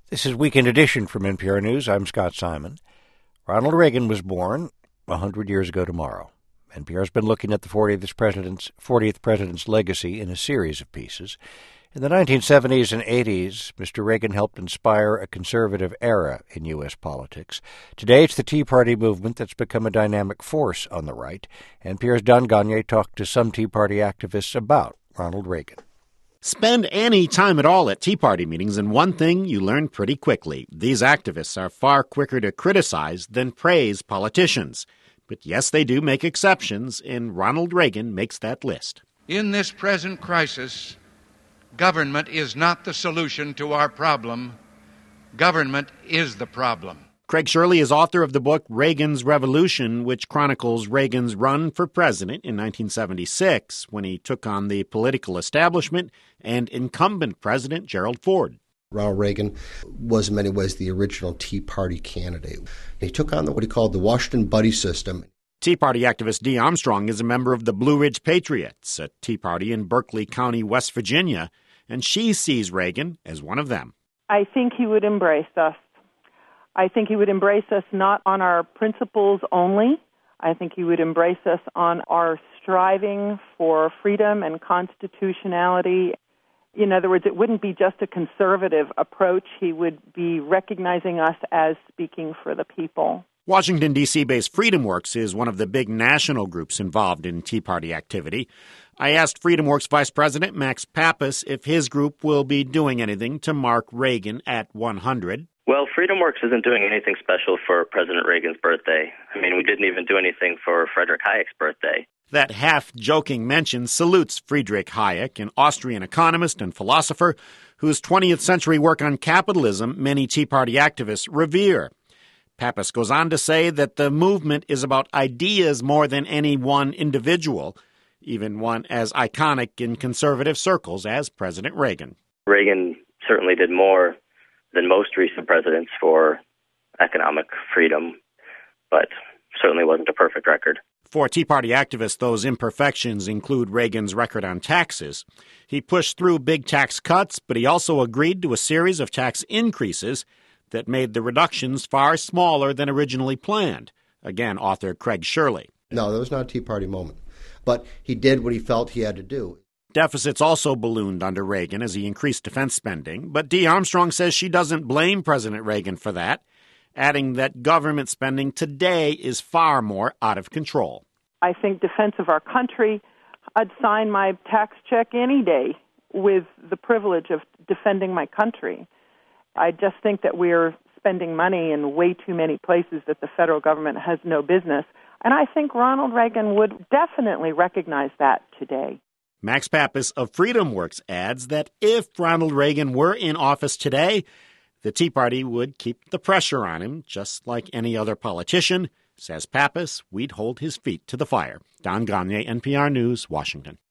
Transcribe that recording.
This is Weekend Edition from NPR News. I'm Scott Simon. Ronald Reagan was born 100 years ago tomorrow. NPR's been looking at the 40th president's legacy in a series of pieces. In the 1970s and 80s, Mr. Reagan helped inspire a conservative era in U.S. politics. Today, it's the Tea Party movement that's become a dynamic force on the right. NPR's Don Gonyea talked to some Tea Party activists about Ronald Reagan. Spend any time at all at Tea Party meetings, and one thing you learn pretty quickly. These activists are far quicker to criticize than praise politicians. But yes, they do make exceptions, and Ronald Reagan makes that list. In this present crisis, government is not the solution to our problem. Government is the problem. Craig Shirley is author of the book Reagan's Revolution, which chronicles Reagan's run for president in 1976 when he took on the political establishment and incumbent President Gerald Ford. Ronald Reagan was in many ways the original Tea Party candidate. He took on what he called the Washington Buddy System. Tea Party activist Dee Armstrong is a member of the Blue Ridge Patriots, a Tea Party in Berkeley County, West Virginia, and she sees Reagan as one of them. I think he would embrace us. I think he would embrace us not on our principles only. I think he would embrace us on our striving for freedom and constitutionality. In other words, it wouldn't be just a conservative approach. He would be recognizing us as speaking for the people. Washington, D.C.-based FreedomWorks is one of the big national groups involved in Tea Party activity. I asked FreedomWorks Vice President Max Pappas if his group will be doing anything to mark Reagan at 100. Well, FreedomWorks isn't doing anything special for President Reagan's birthday. I mean, we didn't even do anything for Friedrich Hayek's birthday. That half-joking mention salutes Friedrich Hayek, an Austrian economist and philosopher whose 20th century work on capitalism many Tea Party activists revere. Pappas goes on to say that the movement is about ideas more than any one individual, even one as iconic in conservative circles as President Reagan. Reagan certainly did more than most recent presidents for economic freedom, but certainly wasn't a perfect record. For Tea Party activists, those imperfections include Reagan's record on taxes. He pushed through big tax cuts, but he also agreed to a series of tax increases that made the reductions far smaller than originally planned. Again, author Craig Shirley. No, that was not a Tea Party moment. But he did what he felt he had to do. Deficits also ballooned under Reagan as he increased defense spending, but Dee Armstrong says she doesn't blame President Reagan for that, adding that government spending today is far more out of control. I think defense of our country, I'd sign my tax check any day with the privilege of defending my country. I just think that we're spending money in way too many places that the federal government has no business, and I think Ronald Reagan would definitely recognize that today. Max Pappas of FreedomWorks adds that if Ronald Reagan were in office today, the Tea Party would keep the pressure on him, just like any other politician. Says Pappas, we'd hold his feet to the fire. Don Gonyea, NPR News, Washington.